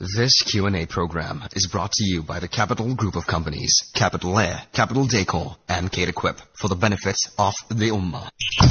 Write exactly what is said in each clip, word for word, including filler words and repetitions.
This Q and A program is brought to you by the Capital Group of Companies, Capital Air, Capital Decor, and Kate Equip for the benefit of the Ummah.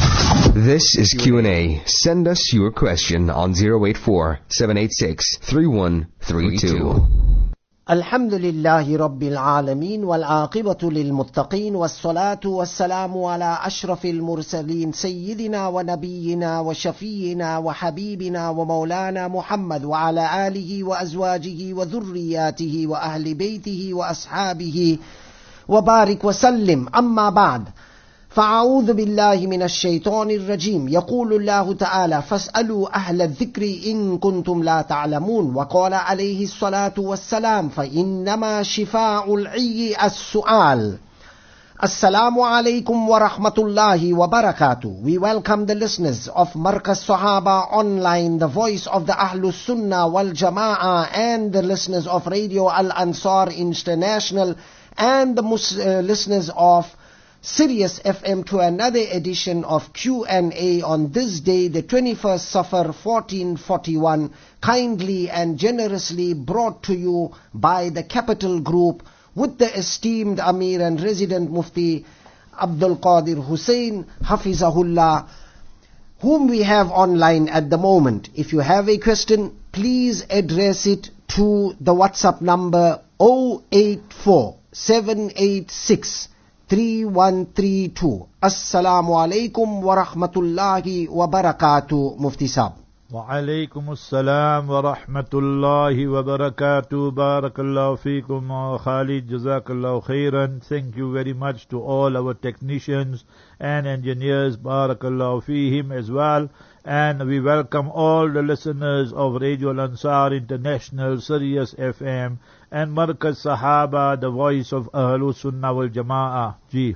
This is Q and A. Send us your question on zero eight four, seven eight six, three one three two. الحمد لله رب العالمين والعاقبة للمتقين والصلاة والسلام على أشرف المرسلين سيدنا ونبينا وشفينا وحبيبنا ومولانا محمد وعلى آله وأزواجه وذرياته وأهل بيته وأصحابه وبارك وسلم. أما بعد، فأعوذ بالله من الشيطان الرجيم. يقول الله تعالى: فاسألوا أهل الذكر إن كنتم لا تعلمون. وقال عليه الصلاة والسلام: فإنما شفاء العي السؤال. Assalamu alaikum wa rahmatullahi wa barakatuh. We welcome the listeners of Markaz Sahaba Online, the voice of the Ahlus Sunnah wal Jama'ah, and the listeners of Radio Al Ansar International, and the mus- uh, listeners of Sirius F M to another edition of Q and A on this day, the twenty-first Safar fourteen forty-one, kindly and generously brought to you by the Capital Group with the esteemed Amir and Resident Mufti Abdul Qadir Hussain Hafizahullah, whom we have online at the moment. If you have a question, please address it to the WhatsApp number zero eight four, seven eight six, three one three two. Assalamu alaikum wa rahmatullahi wa barakatuh, Mufti Saab. Wa alaikum assalam wa rahmatullahi wa barakatuh. Barakallahu feekum wa Khalid, jazakallahu khairan. Thank you very much to all our technicians and engineers, barakallahu feehim as well. And we welcome all the listeners of Radio Al Ansar International, Sirius F M, and Markaz Sahaba, the voice of Ahlus Sunnah wal Jama'ah. Ji.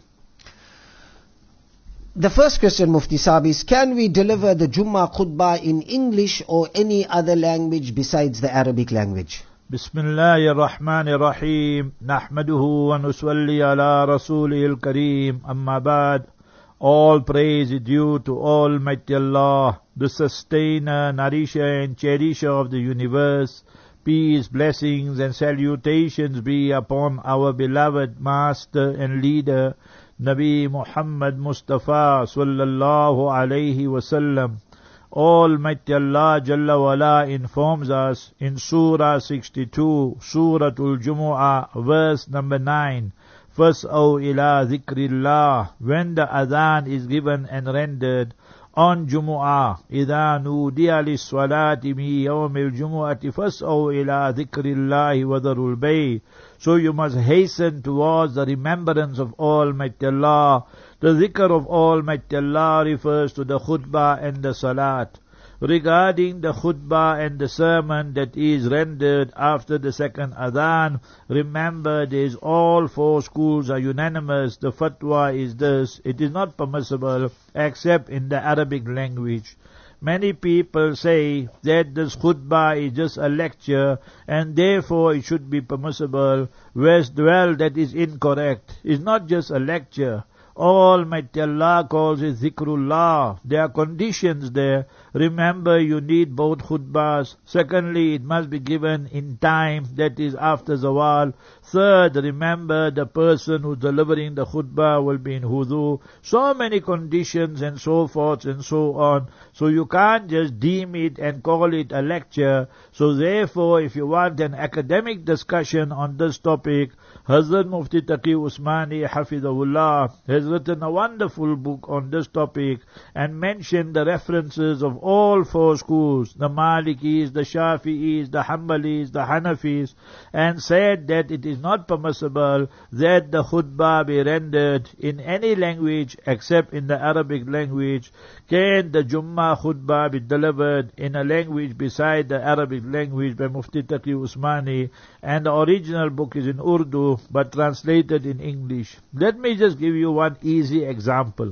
The first question, Mufti Saab, is: can we deliver the Jummah khutbah in English or any other language besides the Arabic language? Bismillahir Rahmanir Rahim. Nahmaduhu wa nusalli ala Rasulihil Kareem. Amma ba'd. All praise is due to Almighty Allah, the sustainer, nourisher and cherisher of the universe. Peace, blessings and salutations be upon our beloved master and leader, Nabi Muhammad Mustafa sallallahu alayhi wasallam. Almighty Allah Jalla wala informs us in Surah sixty-two, Suratul Jumu'ah, verse number nine. فَاسْأَوْا إِلَىٰ ذِكْرِ اللَّهِ. When the adhan is given and rendered on Jumu'ah, إِذَا نُودِيَ لِلصَّلَاةِ مِنْ يَوْمِ الْجُمُعَةِ فَاسْأَوْا إِلَىٰ ذِكْرِ اللَّهِ وَذَرُوا الْبَيْعَ. So you must hasten towards the remembrance of Almighty Allah. The dhikr of Almighty Allah refers to the khutbah and the salat. Regarding the khutbah and the sermon that is rendered after the second adhan, remember these all four schools are unanimous. The fatwa is this: it is not permissible except in the Arabic language. Many people say that this khutbah is just a lecture and therefore it should be permissible. Whereas, well, that is incorrect. It's not just a lecture. Almighty Allah calls it zikrullah. There are conditions there. Remember, you need both khutbahs. Secondly, it must be given in time, that is after zawal. Third, remember the person who's delivering the khutbah will be in hudu. So many conditions and so forth and so on. So you can't just deem it and call it a lecture. So therefore, if you want an academic discussion on this topic, Hazrat Mufti Taqi Usmani Hafidahullah has written a wonderful book on this topic and mentioned the references of all four schools, the Malikis, the Shafi'is, the Hanbalis, the Hanafis, and said that it is not permissible that the khutbah be rendered in any language except in the Arabic language. Can the Jummah khutbah be delivered in a language beside the Arabic language by Mufti Taqi Usmani? And the original book is in Urdu but translated in English. Let me just give you one easy example.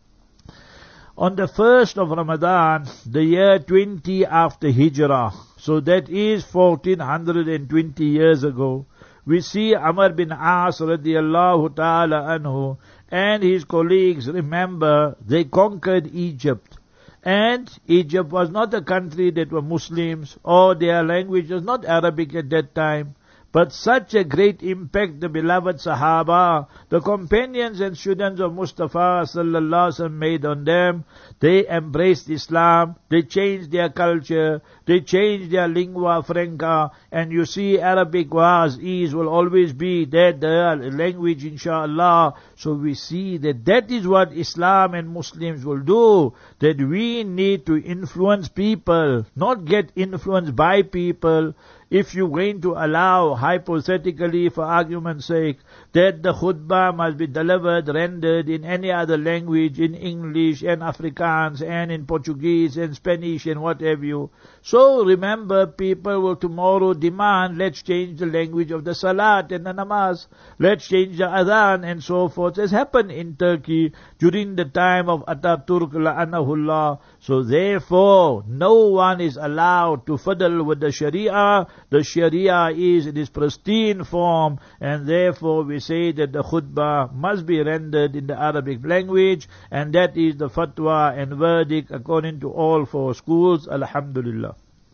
On the first of Ramadan, the year twenty after Hijrah, so that is fourteen twenty years ago, we see Amr bin As radiallahu ta'ala anhu and his colleagues, remember, they conquered Egypt. And Egypt was not a country that were Muslims, or their language was not Arabic at that time. But such a great impact the beloved Sahaba, the companions and students of Mustafa sallallahu alaihi wasallam made on them. They embraced Islam, they changed their culture, they changed their lingua franca, and you see Arabic was, is, will always be that the language inshallah. So we see that that is what Islam and Muslims will do, that we need to influence people, not get influenced by people. If you're going to allow, hypothetically for argument's sake, that the khutbah must be delivered, rendered in any other language, in English and Afrikaans and in Portuguese and Spanish and what have you. So remember, people will tomorrow demand, let's change the language of the salat and the namaz, let's change the adhan and so forth, as happened in Turkey during the time of Ataturk la'anahullah. So therefore, no one is allowed to fiddle with the Sharia. The Sharia is in its pristine form, and therefore we say that the khutbah must be rendered in the Arabic language, and that is the fatwa and verdict according to all four schools. Alhamdulillah.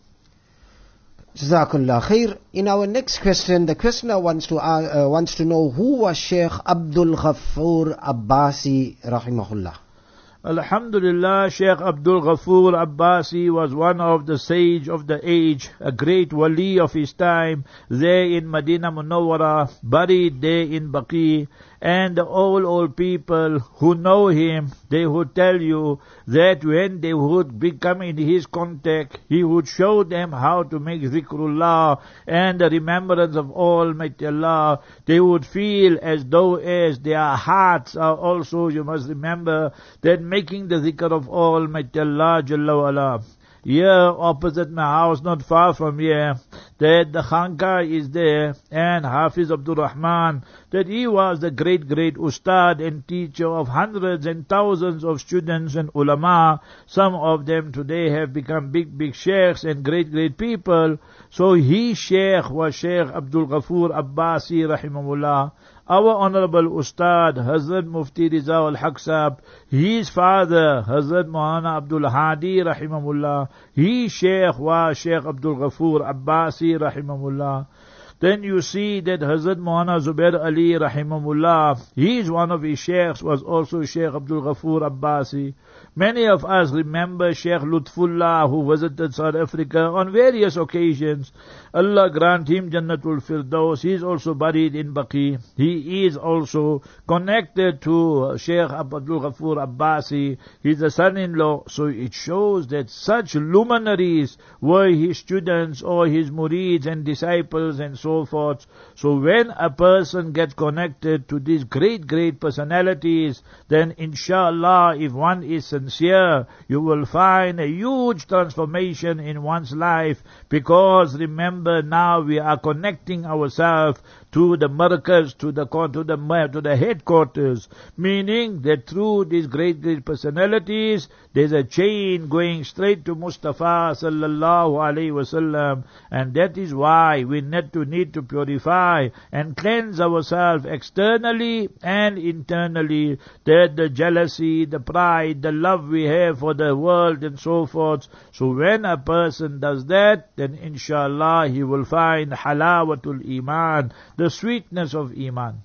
Jazakallah khair. In our next question, the questioner wants to uh, uh, wants to know who was Sheikh Abdul Ghaffur Abbasi rahimahullah. Alhamdulillah, Sheikh Abdul Ghaffur Abbasi was one of the sage of the age, a great wali of his time, there in Medina Munawwara, buried there in Baqi. And the old, old people who know him, they would tell you that when they would become in his contact, he would show them how to make zikrullah and the remembrance of Almighty Allah. They would feel as though as their hearts are also, you must remember, that making the zikr of Almighty Allah Jalla wa Ala. Here, opposite my house, not far from here, that the Khanka is there, and Hafiz Abdul Rahman, that he was the great, great ustad and teacher of hundreds and thousands of students and ulama. Some of them today have become big, big sheikhs and great, great people. So his sheikh was Sheikh Abdul Ghaffur Abbasi rahimahullah. Our Honorable Ustad, Hazrat Mufti Riza al-Haq Sahab, his father, Hazrat Maulana Abdul Hadi rahimahullah, his sheikh was Sheikh Abdul Ghaffur Abbasi rahimahullah. Then you see that Hazrat Maulana Zubair Ali rahimahullah, he is one of his sheikhs, was also Sheikh Abdul Ghaffur Abbasi. Many of us remember Sheikh Lutfullah, who visited South Africa on various occasions. Allah grant him Jannatul Firdaus. He is also buried in Baqi. He is also connected to Sheikh Abdul Ghaffur Abbasi. He is the son-in-law. So it shows that such luminaries were his students or his murids and disciples and so forth. So when a person gets connected to these great, great personalities, then inshallah, if one is sincere, you will find a huge transformation in one's life, because remember, now we are connecting ourselves to the markers, to the to the to the headquarters, meaning that through these great great personalities, there's a chain going straight to Mustafa sallallahu alaihi wasallam, and that is why we need to need to purify and cleanse ourselves externally and internally. That the jealousy, the pride, the love we have for the world and so forth. So when a person does that, then inshallah he will find halawatul iman, the sweetness of iman.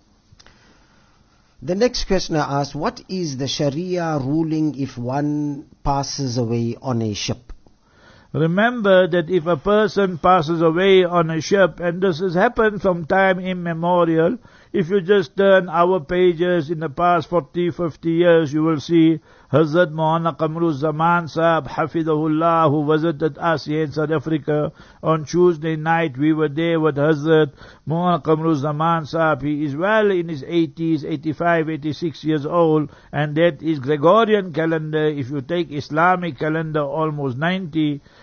The next questioner asks, what is the Sharia ruling if one passes away on a ship? Remember that if a person passes away on a ship, and this has happened from time immemorial, if you just turn our pages in the past forty, fifty years, you will see Hazrat Maulana Qamrul Zaman Sahab, Hafidahullah, who visited us here in South Africa. On Tuesday night, we were there with Hazrat Maulana Qamrul Zaman Sahab. He is well in his eighties, eighty-five, eighty-six years old, and that is Gregorian calendar. If you take Islamic calendar, almost ninety.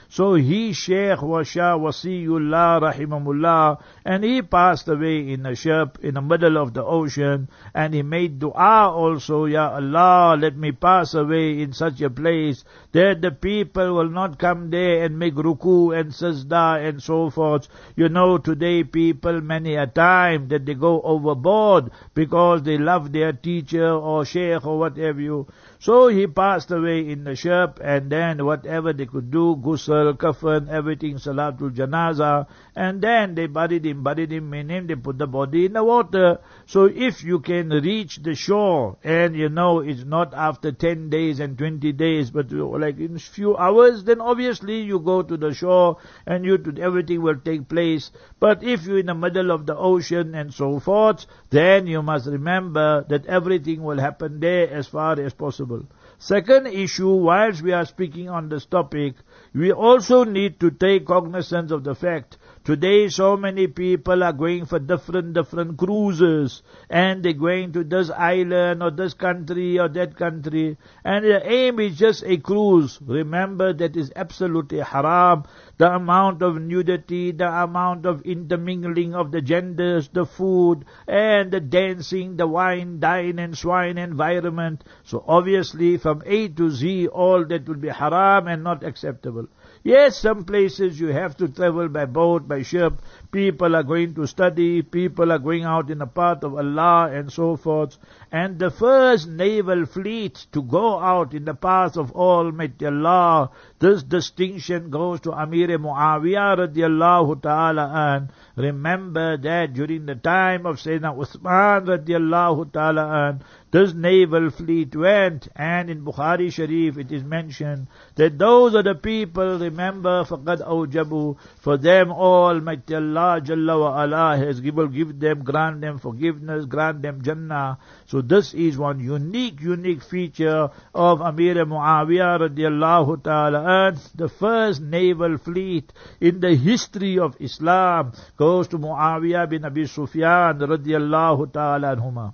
So he, Sheikh was Shah Wasiullah Rahimahullah, and he passed away in a ship in the middle of the ocean, and he made dua also, Ya Allah, let me pass away in such a place that the people will not come there and make ruku and sajda and so forth. You know, today people many a time that they go overboard because they love their teacher or sheikh or whatever you. So he passed away in the ship, and then whatever they could do, ghusl, kafan, everything, salatul janaza, and then they buried him, buried him, meaning they put the body in the water. So if you can reach the shore, and you know it's not after ten days and twenty days, but like in a few hours, then obviously you go to the shore and you everything will take place. But if you're in the middle of the ocean and so forth, then you must remember that everything will happen there as far as possible. Second issue, whilst we are speaking on this topic, we also need to take cognizance of the fact today so many people are going for different, different cruises, and they're going to this island or this country or that country, and the aim is just a cruise. Remember, that is absolutely haram. The amount of nudity, the amount of intermingling of the genders, the food, and the dancing, the wine, dine and swine environment. So obviously from A to Z, all that will be haram and not acceptable. Yes, some places you have to travel by boat, by ship. People are going to study, people are going out in the path of Allah and so forth. And the first naval fleet to go out in the path of Almighty Allah, this distinction goes to Amir Muawiyah radiallahu ta'ala an. Remember that during the time of Sayyidina Uthman radiallahu ta'ala an, this naval fleet went, and in Bukhari Sharif it is mentioned that those are the people, remember, faqad awjabu, for them Almighty Allah Jalla wa Ala has given, give them, grant them forgiveness, grant them Jannah. So this is one unique, unique feature of Amir Muawiyah radiallahu ta'ala an. The first naval fleet in the history of Islam goes to Muawiyah bin Abi Sufyan radiallahu ta'ala anhuma.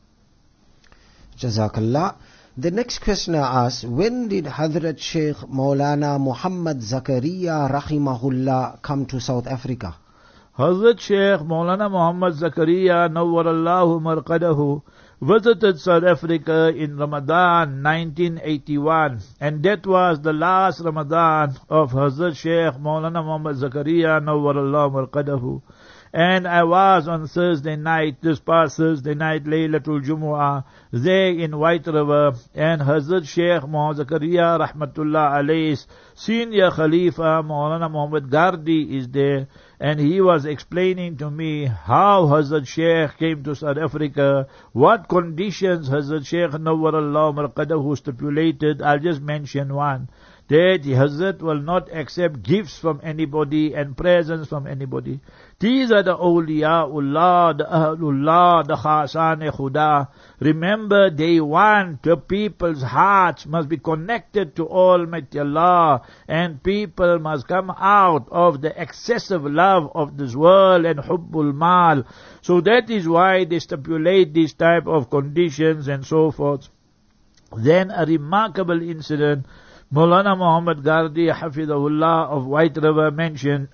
Jazakallah. The next questioner asks, when did Hazrat Sheikh Maulana Muhammad Zakaria Rahimahullah come to South Africa? Hazrat Sheikh Maulana Muhammad Zakaria Nawwarallahu Marqadahu visited South Africa in Ramadan nineteen eighty-one, and that was the last Ramadan of Hazrat Sheikh Maulana Muhammad Zakaria Nawwarallahu Marqadahu. And I was on Thursday night, this past Thursday night, Laylatul Jumu'ah, there in White River, and Hazrat Sheikh Muhammad Zakaria Rahmatullah Alayh's senior Khalifa, Maulana Muhammad Gardi, is there, and he was explaining to me how Hazrat Sheikh came to South Africa, what conditions Hazrat Sheikh Nawwarallahu Marqadahu stipulated. I'll just mention one. That Hazrat will not accept gifts from anybody and presents from anybody. These are the awliyaullah, the ahlullah, the khasan-e khuda. Remember, they want the people's hearts must be connected to Almighty Allah, and people must come out of the excessive love of this world and hubbul mal. So that is why they stipulate these type of conditions and so forth. Then a remarkable incident, Maulana Muhammad Gardi Hafidahullah of White River mentioned,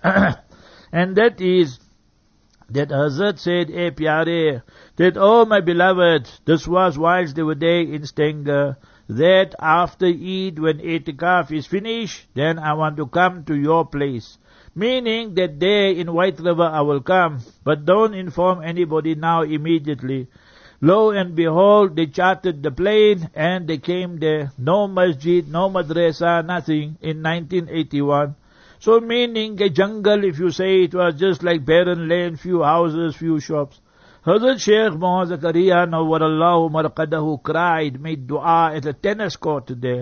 and that is that Hazrat said, "Eh pyare, that oh my beloved, this was whilst they were there in Stanger, that after Eid, when Etikaf is finished, then I want to come to your place." Meaning that there in White River I will come, but don't inform anybody now immediately. Lo and behold, they chartered the plane and they came there. No masjid, no madrasa, nothing in nineteen eighty-one. So meaning a jungle, if you say it was just like barren land, few houses, few shops. Hazrat Sheikh Muhammad Zakaria Nawwarallahu Marqadahu cried, made dua at a tennis court there,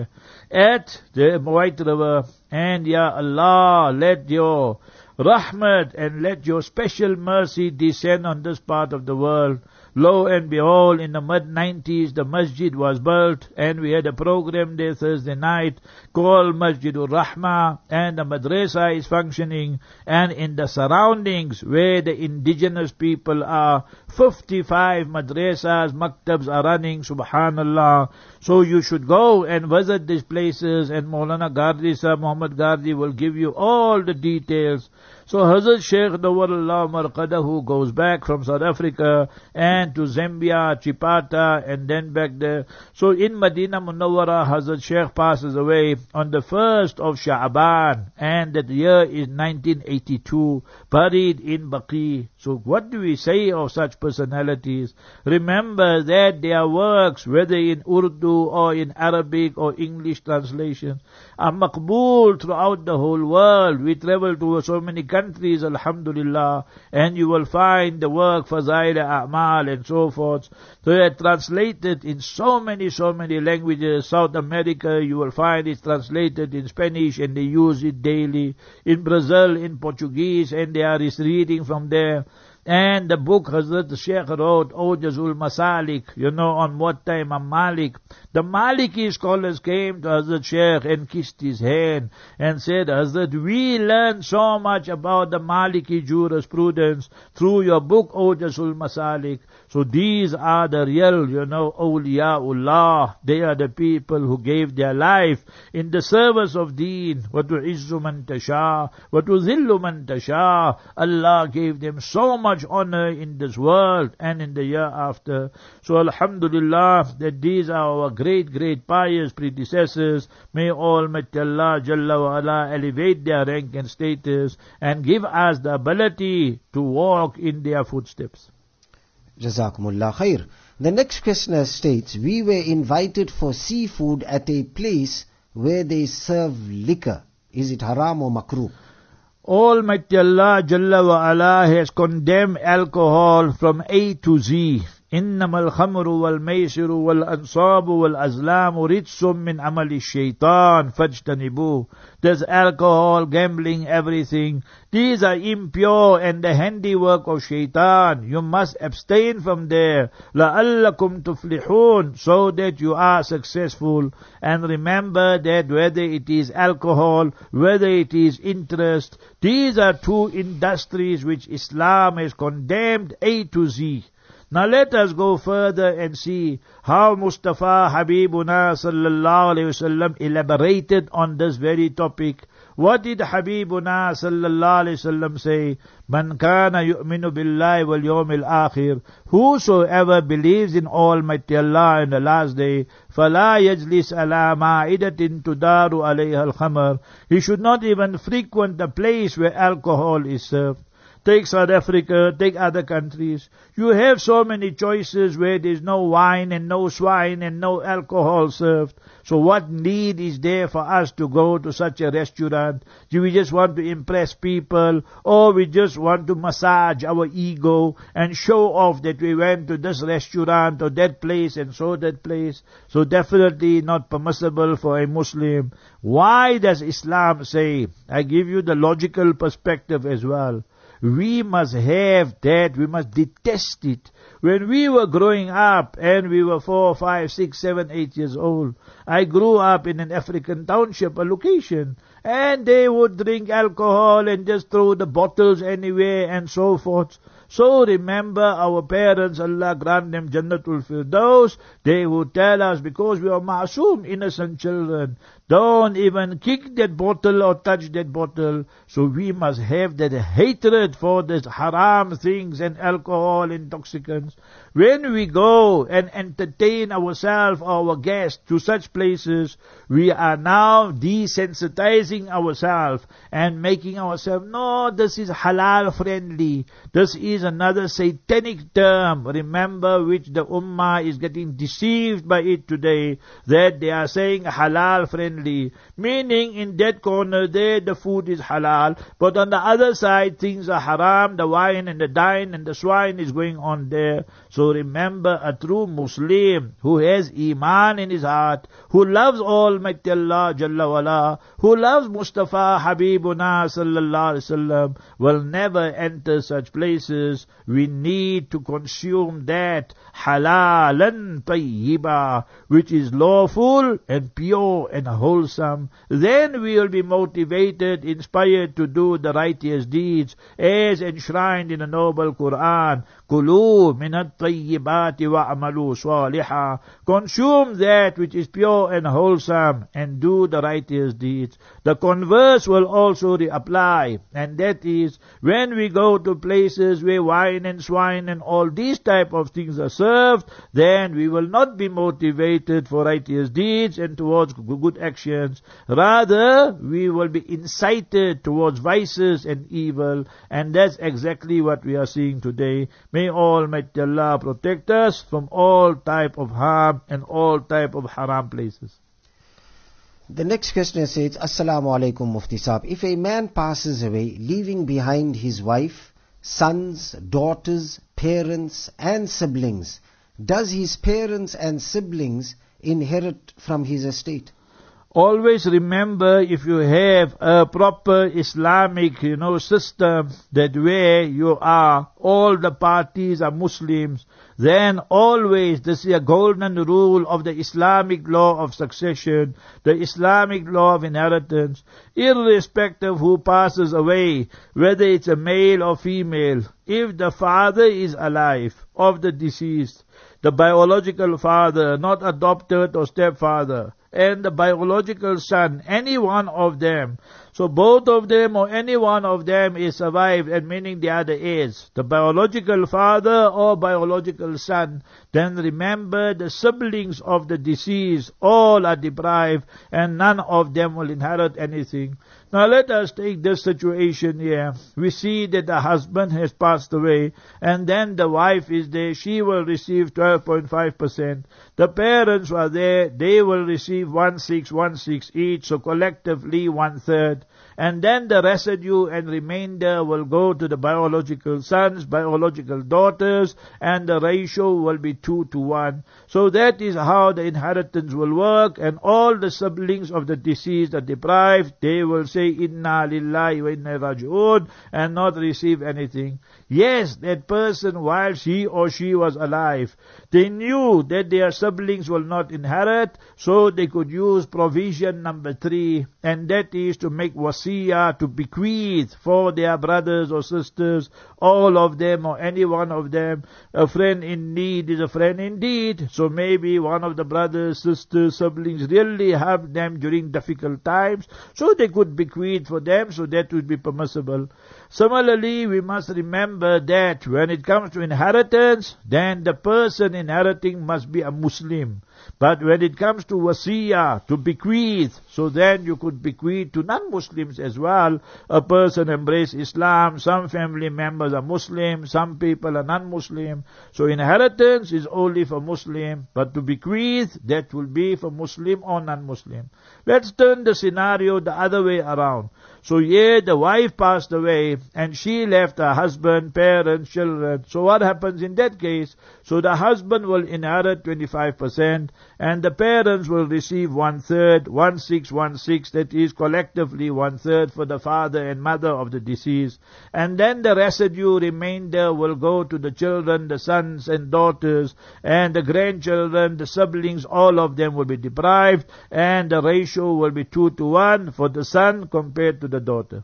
at the White River, and Ya Allah, let your rahmat and let your special mercy descend on this part of the world. Lo and behold, in the mid nineties, the masjid was built, and we had a program there Thursday night called Masjidul Rahma, and the madrasa is functioning, and in the surroundings where the indigenous people are, fifty-five madrasas, maktabs are running, subhanallah. So you should go and visit these places, and Maulana Ghardi Sir Muhammad Ghardi will give you all the details. So Hazrat Sheikh Nawwarullah Marqadahu goes back from South Africa and to Zambia, Chipata, and then back there. So in Medina Munawwara, Hazrat Sheikh passes away on the first of Sha'ban, and that year is nineteen eighty-two, buried in Baqi. So what do we say of such personalities? Remember that their works, whether in Urdu or in Arabic or English translation, are maqbool throughout the whole world. We travel to so many countries, alhamdulillah, and you will find the work Fazail A'mal and so forth. They are translated in so many, so many languages. South America, you will find it translated in Spanish, and they use it daily. In Brazil, in Portuguese, and they are reading from there. And the book Hazrat Sheikh wrote, Ojazul Masalik, you know, on what time Imam Malik. The Maliki scholars came to Hazrat Sheikh and kissed his hand and said, Hazrat, we learned so much about the Maliki jurisprudence through your book Ojazul Masalik. So these are the real, you know, awliyaullah. They are the people who gave their life in the service of deen. Wa tu'izzu man tasha, wa tuzillu man tasha. Allah gave them so much honor in this world and in the year after. So alhamdulillah that these are our great, great pious predecessors. May Almighty Allah Jalla wa Ala elevate their rank and status and give us the ability to walk in their footsteps. Jazakumullah khair. The next questioner states, we were invited for seafood at a place where they serve liquor. Is it haram or makruh? Almighty Allah Jalla wa Ala has condemned alcohol from A to Z. إنما الخمر والميسر والأنصاب والأزلام رجس من عمل الشيطان فاجتنبوه. There's alcohol, gambling, everything. These are impure and the handiwork of shaitan. You must abstain from there. لَعَلَّكُمْ تُفْلِحُونَ, so that you are successful. And remember that whether it is alcohol, whether it is interest, these are two industries which Islam has condemned A to Z. Now let us go further and see how Mustafa Habibuna sallallahu alayhi wasallam elaborated on this very topic. What did Habibuna sallallahu alayhi wasallam say? Man kana yu'minu billahi wal yawmil akhir. Whosoever believes in Almighty Allah in the last day, fala yajlis ala ma'idatin tudaru alayha al-khamar. He should not even frequent the place where alcohol is served. Take South Africa, take other countries. You have so many choices where there is no wine and no swine and no alcohol served. So what need is there for us to go to such a restaurant? Do we just want to impress people, or we just want to massage our ego and show off that we went to this restaurant or that place and so that place? So definitely not permissible for a Muslim. Why does Islam say? I give you the logical perspective as well. We must have that, we must detest it. When we were growing up and we were four, five, six, seven, eight years old, I grew up in an African township, a location, and they would drink alcohol and just throw the bottles anywhere and so forth. So remember our parents, Allah grant them Jannatul Firdaus, they would tell us, because we are ma'asum, innocent children, don't even kick that bottle or touch that bottle. So we must have that hatred for these haram things and alcohol, intoxicants. When we go and entertain ourselves or our guests to such places, we are now desensitizing ourselves and making ourselves, no, this is halal friendly. This is another satanic term, remember, which the ummah is getting deceived by it today, that they are saying halal friendly, meaning in that corner there the food is halal, but on the other side things are haram, the wine and the dine and the swine is going on there. So remember, a true Muslim who has iman in his heart, who loves Almighty Allah Jalla wala, who loves ourselves, Mustafa Habibuna sallallahu alaihi wasallam, will never enter such places. We need to consume that halalan tayyiba, which is lawful and pure and wholesome. Then we will be motivated, inspired to do the righteous deeds, as enshrined in the noble Quran. Kulu minat tayyibati wa'amalu salihah. Consume that which is pure and wholesome and do the righteous deeds. The converse will also apply, and that is when we go to places where wine and swine and all these type of things are served, then we will not be motivated for righteous deeds and towards good actions. Rather, we will be incited towards vices and evil, and that's exactly what we are seeing today. May Almighty Allah protect us from all type of harm and all type of haram places. The next question says, Assalamu alaikum Mufti Saab. If a man passes away, leaving behind his wife, sons, daughters, parents and siblings, does his parents and siblings inherit from his estate? Always remember, if you have a proper Islamic, you know, system, that where you are, all the parties are Muslims, then always, this is a golden rule of the Islamic law of succession, the Islamic law of inheritance, irrespective who passes away, whether it's a male or female, if the father is alive of the deceased, the biological father, not adopted or stepfather, and the biological son, any one of them. So both of them or any one of them is survived, and meaning the other is the biological father or biological son. Then remember, the siblings of the deceased all are deprived, and none of them will inherit anything. Now let us take this situation here. We see that the husband has passed away, and then the wife is there. She will receive twelve point five percent. The parents are there. They will receive one six, one six each, so collectively one third. And then the residue and remainder will go to the biological sons, biological daughters, and the ratio will be two to one. So that is how the inheritance will work, and all the siblings of the deceased are deprived. They will say, Inna lillahi wa inna raji'un, and not receive anything. Yes, that person, while he or she was alive, they knew that their siblings will not inherit, so they could use provision number three, and that is to make wasiyah, to bequeath for their brothers or sisters, all of them or any one of them. A friend in need is a friend indeed, so maybe one of the brothers, sisters, siblings really have them during difficult times, so they could bequeath for them, so that would be permissible. Similarly, we must remember that when it comes to inheritance, then the person inheriting must be a Muslim. But when it comes to wasiyah, to bequeath, so then you could bequeath to non-Muslims as well. A person embrace Islam, some family members are Muslim, some people are non-Muslim. So inheritance is only for Muslim, but to bequeath, that will be for Muslim or non-Muslim. Let's turn the scenario the other way around. So here the wife passed away, and she left her husband, parents, children. So what happens in that case? So the husband will inherit twenty-five percent, and the parents will receive one third, one six, one six, that is collectively one third for the father and mother of the deceased. And then the residue remainder will go to the children, the sons and daughters, and the grandchildren, the siblings, all of them will be deprived, and the ratio will be two to one for the son compared to the daughter.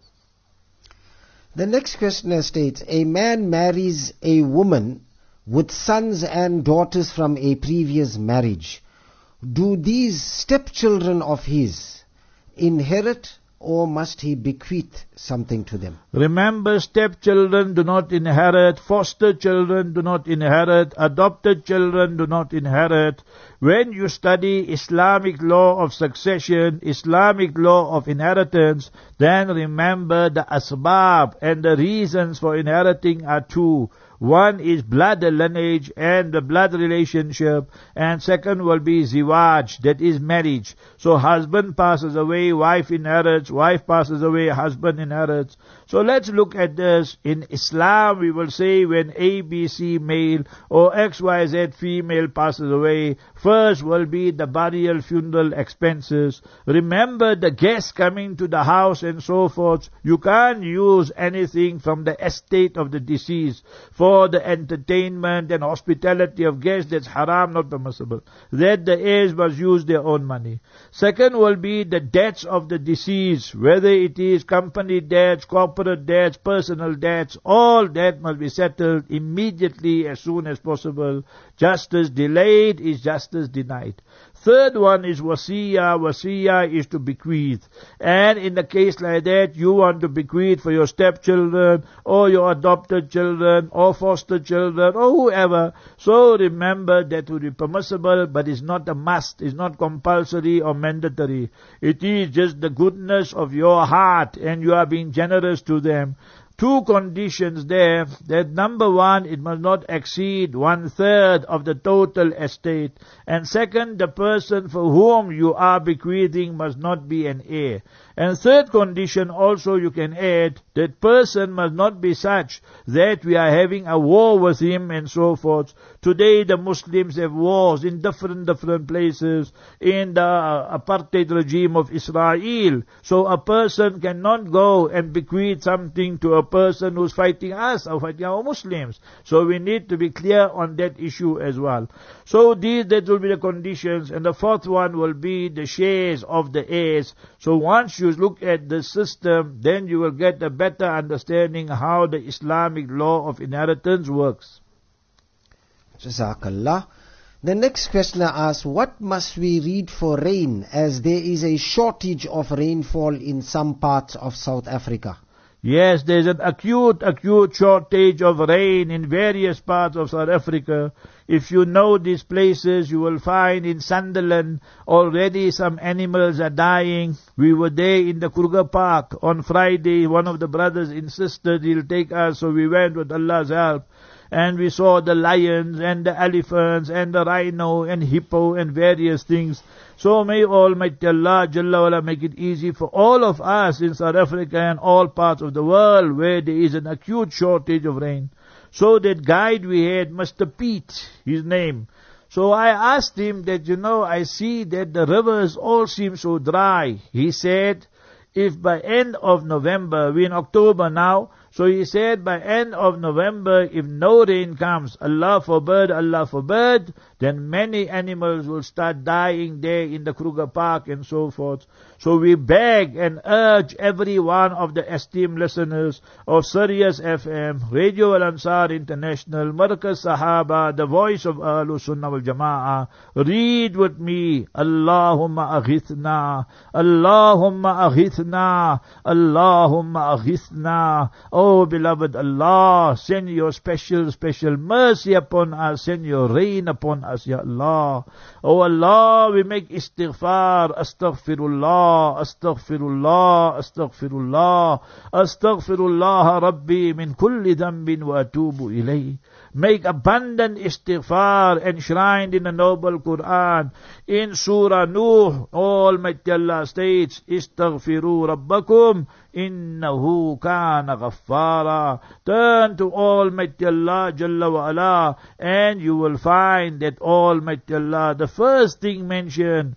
The next question states, a man marries a woman with sons and daughters from a previous marriage. Do these stepchildren of his inherit, or must he bequeath something to them? Remember, stepchildren do not inherit, foster children do not inherit, adopted children do not inherit. When you study Islamic law of succession, Islamic law of inheritance, then remember the asbab and the reasons for inheriting are two. One is blood lineage and the blood relationship, and second will be ziwaj, that is marriage. So husband passes away, wife inherits, wife passes away, husband inherits. So let's look at this. In Islam, we will say when A B C male or X Y Z female passes away, first First will be the burial funeral expenses. Remember the guests coming to the house and so forth. You can't use anything from the estate of the deceased for the entertainment and hospitality of guests. That's haram, not permissible. That the heirs must use their own money. Second will be the debts of the deceased, whether it is company debts, corporate debts, personal debts, all that must be settled immediately as soon as possible. Justice delayed is justice denied. Third one is wasiya. Wasiya is to bequeath. And in the case like that, you want to bequeath for your stepchildren, or your adopted children, or foster children, or whoever. So remember that would be permissible, but it's not a must, it's not compulsory or mandatory. It is just the goodness of your heart, and you are being generous to them. Two conditions there, that number one, it must not exceed one third of the total estate. And second, the person for whom you are bequeathing must not be an heir. And third condition also you can add, that person must not be such that we are having a war with him and so forth. Today the Muslims have wars in different, different places, in the apartheid regime of Israel. So a person cannot go and bequeath something to a person who's fighting us or fighting our Muslims. So we need to be clear on that issue as well. So these, that will be the conditions. And the fourth one will be the shares of the heirs. So once you look at the system, then you will get a better understanding how the Islamic law of inheritance works. Jazakallah. The next questioner asks, what must we read for rain, as there is a shortage of rainfall in some parts of South Africa? Yes, there is an acute, acute shortage of rain in various parts of South Africa. If you know these places, you will find in Sunderland already some animals are dying. We were there in the Kruger Park on Friday. One of the brothers insisted he'll take us, so we went with Allah's help. And we saw the lions and the elephants and the rhino and hippo and various things. So may Almighty Allah Jalla wala make it easy for all of us in South Africa and all parts of the world where there is an acute shortage of rain. So that guide we had, Mister Pete, his name. So I asked him that, you know, I see that the rivers all seem so dry. He said, if by end of November, we're in October now, so he said by end of November, if no rain comes, Allah forbid, Allah forbid, then many animals will start dying there in the Kruger Park and so forth. So we beg and urge every one of the esteemed listeners of Sirius F M, Radio Al-Ansar International, Markaz Sahaba, the voice of Ahlus Sunnah wal Jama'ah, read with me, Allahumma aghithna, Allahumma aghithna, Allahumma aghithna. Oh beloved Allah, send your special, special mercy upon us, send your rain upon us, Ya Allah. Oh Allah, we make istighfar, astaghfirullah, astaghfirullah, astaghfirullah, astaghfirullah Rabbi min kulli dhanbin wa atubu ilayh. Make abundant istighfar enshrined in the noble Quran. In Surah Nuh, Almighty Allah states, Istaghfiru Rabbakum, innahu kana ghaffara. Turn to Almighty Allah Jalla wa Ala, and you will find that Almighty Allah, the first thing mentioned,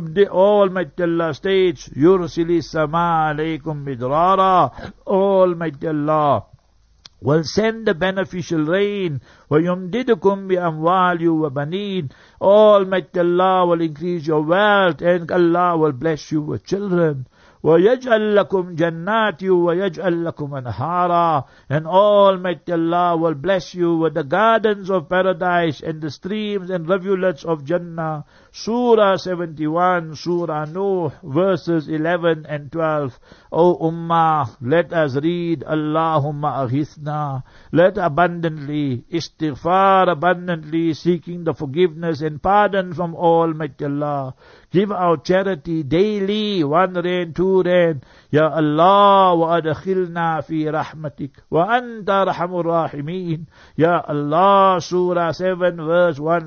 Almighty Allah states, Yursili sama alaykum midrara. Almighty Allah will send the beneficial rain. وَيُمْدِدُكُمْ بِأَمْوَالٍ وَبَنِينَ. Almighty Allah will increase your wealth, and Allah will bless you with children. وَيَجْعَلْ لَكُمْ جَنَّاتٍ وَيَجْعَلْ لَكُمْ أَنْهَارًا. And Almighty Allah will bless you with the gardens of paradise and the streams and rivulets of Jannah. Surah seventy-one, Surah Nuh, verses eleven and twelve. O Ummah, let us read Allahumma aghithna. Let abundantly, istighfar abundantly, seeking the forgiveness and pardon from Almighty Allah. Give out charity daily, one rain, two rain. Ya Allah, wa adkhilna fi rahmatik, wa anta arhamur rahimin. Ya Allah, Surah seven, verse one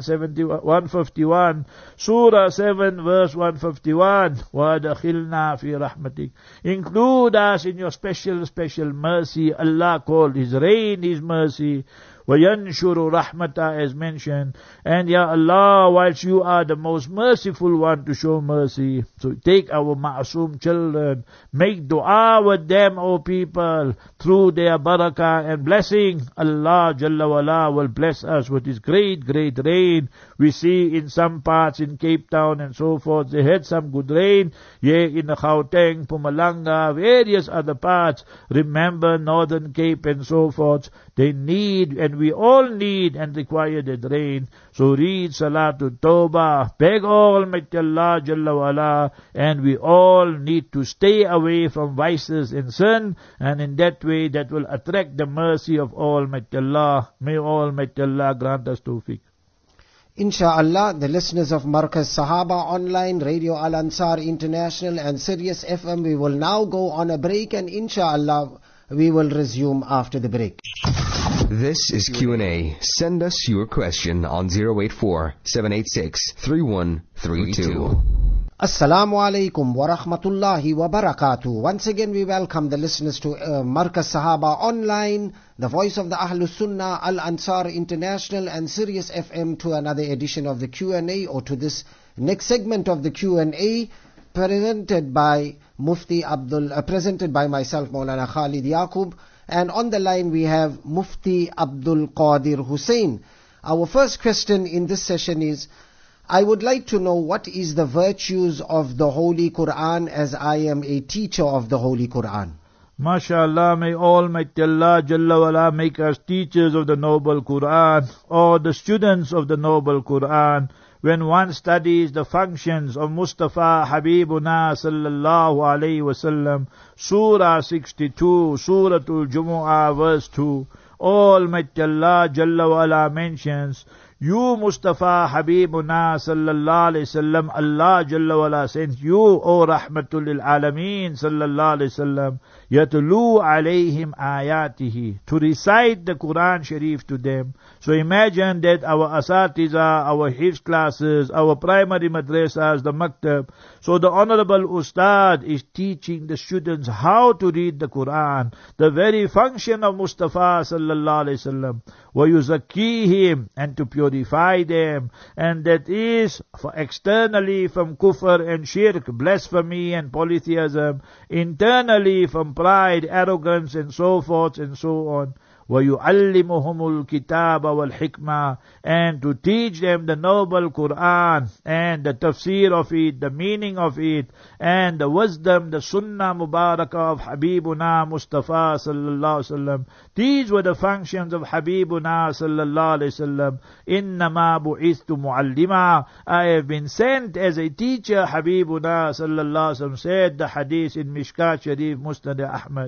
fifty-one. Surah seven, verse one fifty-one. Wa adkhilna fi rahmatik. Include us in your special, special mercy. Allah called His rain His mercy. وَيَنْشُرُ رَحْمَتَ as mentioned. And Ya Allah, whilst you are the most merciful one to show mercy, so take our ma'asum children, make dua with them, O people, through their barakah and blessing. Allah Jalla wala will bless us with His great, great rain. We see in some parts in Cape Town and so forth, they had some good rain. Yeah, in Gauteng, Mpumalanga, various other parts. Remember Northern Cape and so forth. They need, and we all need and require that rain. So read Salatul Tawbah, beg Almighty Allah Jalla wala, and we all need to stay away from vices and sin, and in that way that will attract the mercy of Almighty Allah. May Almighty Allah grant us tawfiq. Insha'Allah, the listeners of Markaz Sahaba Online, Radio Al Ansar International and Sirius F M, we will now go on a break, and Insha'Allah we will resume after the break. This is Q and A. Send us your question on zero eight four, seven eight six, three one three two. Assalamu alaikum wa rahmatullahi wa barakatuh. Once again we welcome the listeners to uh, Markaz Sahaba Online, the voice of the Ahlus Sunnah, Al Ansar International and Sirius F M, to another edition of the Q and A, or to this next segment of the Q and A, presented by Mufti Abdul, uh, presented by myself, Maulana Khalid Yaqub, and on the line we have Mufti Abdul Qadir Hussain. Our first question in this session is, I would like to know what is the virtues of the Holy Quran, as I am a teacher of the Holy Quran. MashaAllah, may Almighty Allah Jalla wala make us teachers of the Noble Quran, or the students of the Noble Quran. When one studies the functions of Mustafa Habibuna sallallahu alayhi wasallam, Surah sixty-two, Suratul Jumu'ah, verse two, Almighty Allah Jalla wala mentions, you Mustafa Habibuna sallallahu alayhi wasallam, Allah Jalla wala sent you, O Rahmatul lil Alameen sallallahu alayhi wasallam, yatlu alayhim ayatihi, to recite the Quran Sharif to them. So imagine that our asatiza, our hifz classes, our primary madrasas, the maktab. So the Honorable Ustad is teaching the students how to read the Quran, the very function of Mustafa sallallahu alayhi wasallam, wa yuzakkihim, and to purify them, and that is for externally from kufr and shirk, blasphemy and polytheism, internally from pride, arrogance and so forth and so on. وَيُعَلِّمُهُمُ الْكِتَابَ وَالْحِكْمَةِ, and to teach them the Noble Quran and the tafsir of it, the meaning of it, and the wisdom, the Sunnah Mubarakah of Habibuna Mustafa sallallahu alaihi wasallam. These were the functions of Habibuna sallallahu alaihi wasallam. إِنَّمَا بُعِثْتُ مُعَلِّمًا, I have been sent as a teacher. Habibuna sallallahu alaihi wasallam said, the hadith in Mishkat Sharif, Musnad Ahmad.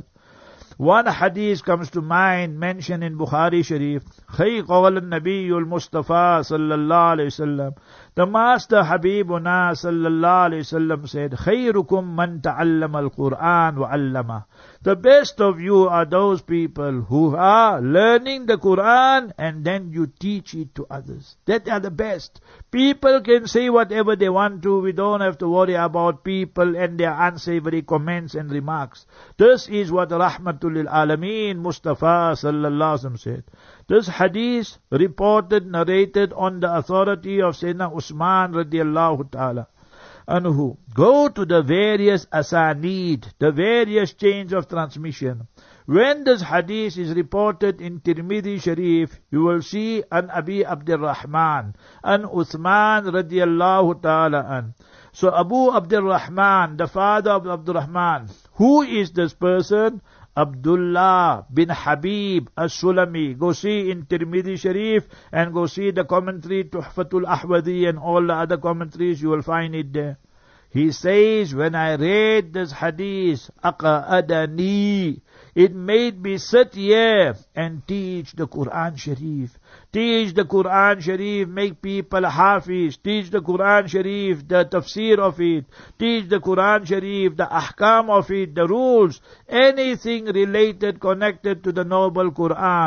One hadith comes to mind, mentioned in Bukhari Sharif. Khay qawal al-Nabiy al-Mustafa sallallahu alayhi wasallam. The Master Habibuna sallallahu alayhi wasallam said, Khayrukum man ta'allama al-Quran wa 'allama. The best of you are those people who are learning the Quran and then you teach it to others. That are the best. People can say whatever they want to. We don't have to worry about people and their unsavory comments and remarks. This is what Rahmatul lil Alameen Mustafa sallallahu alaihi wasallam said. This hadith reported, narrated on the authority of Sayyidina Usman radiallahu ta'ala anhu. Go to the various asanid, the various chains of transmission. When this hadith is reported in Tirmidhi Sharif, you will see an Abi Abdul Rahman, an Uthman radiallahu ta'ala an. So Abu Abdul Rahman, the father of Abdul Rahman, who is this person? Abdullah bin Habib as-Sulami. Go see in Tirmidhi Sharif and go see the commentary Tuhfatul Ahwadi and all the other commentaries, you will find it there. He says, when I read this hadith, aqa'adani, it made me sit here and teach the Quran Sharif. Teach the Quran Sharif, make people hafiz. Teach the Quran Sharif, the tafsir of it. Teach the Quran Sharif, the ahkam of it, the rules. Anything related, connected to the Noble Quran.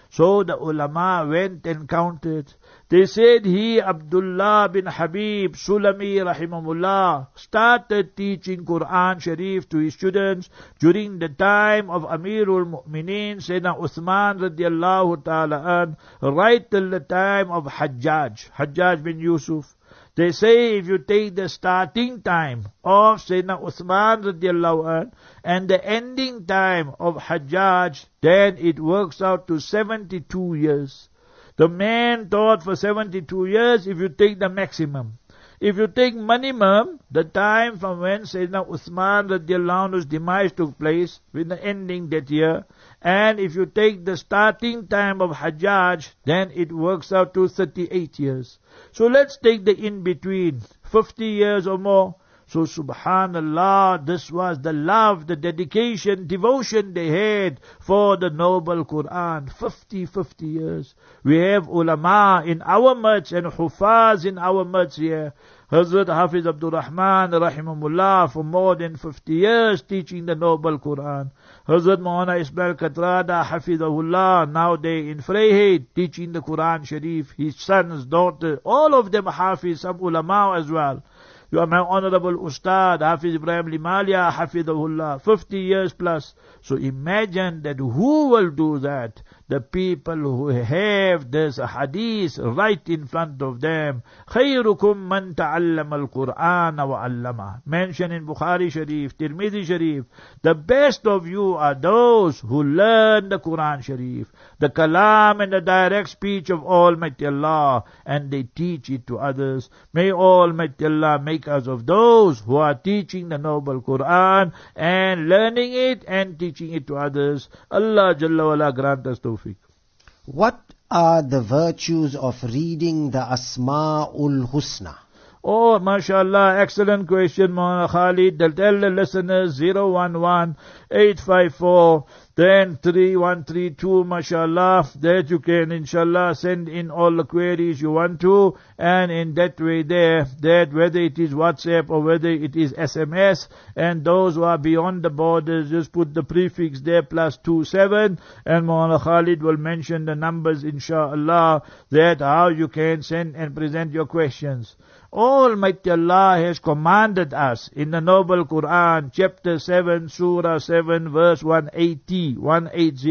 So the ulama went and counted. They said he, Abdullah bin Habib Sulami rahimahullah, started teaching Quran Sharif to his students during the time of Amirul Mu'mineen Sayyidina Uthman radiallahu ta'ala an, right till the time of Hajjaj, Hajjaj bin Yusuf. They say if you take the starting time of Sayyidina Uthman radiallahu an and the ending time of Hajjaj, then it works out to seventy-two years. The man taught for seventy-two years if you take the maximum. If you take minimum, the time from when Sayyidina Uthman radiallahu anhu's demise took place, with the ending that year, and if you take the starting time of Hajjaj, then it works out to thirty-eight years. So let's take the in-between, fifty years or more. So subhanallah, this was the love, the dedication, devotion they had for the noble Quran. fifty, fifty years. We have ulama in our midst and hufaz in our midst here. Hazrat Hafiz Abdul Rahman rahimahullah for more than fifty years teaching the noble Quran. Hazrat Maulana Ismail Katrada Hafizahullah nowadays in Freyhead teaching the Quran Sharif. His sons, daughters, all of them Hafiz, some ulama as well. You are my honorable Ustad, Hafiz Ibrahim Limalia, Hafidahullah, fifty years plus. So imagine that who will do that? The people who have this hadith right in front of them. خَيْرُكُمْ مَنْ تَعَلَّمَ الْقُرْآنَ وَعَلَّمَهُ. Mentioned in Bukhari Sharif, Tirmidhi Sharif. The best of you are those who learn the Quran Sharif, the kalam and the direct speech of Almighty Allah, and they teach it to others. May Almighty Allah make us of those who are teaching the noble Quran and learning it and teaching it to others. Allah Jalla wala grant us tawfiq. What are the virtues of reading the Asma'ul Husna? Oh, mashallah, excellent question, Maulana Khalid. They'll tell the listeners zero one one eight five four then three one three two, mashallah, that you can inshallah send in all the queries you want to, and in that way there, that whether it is WhatsApp or whether it is S M S, and those who are beyond the borders, just put the prefix there plus two seven, and Maulana Khalid will mention the numbers inshallah, that how you can send and present your questions. Almighty Allah has commanded us in the noble Quran, chapter seven, surah seven, verse one eighty, one eighty,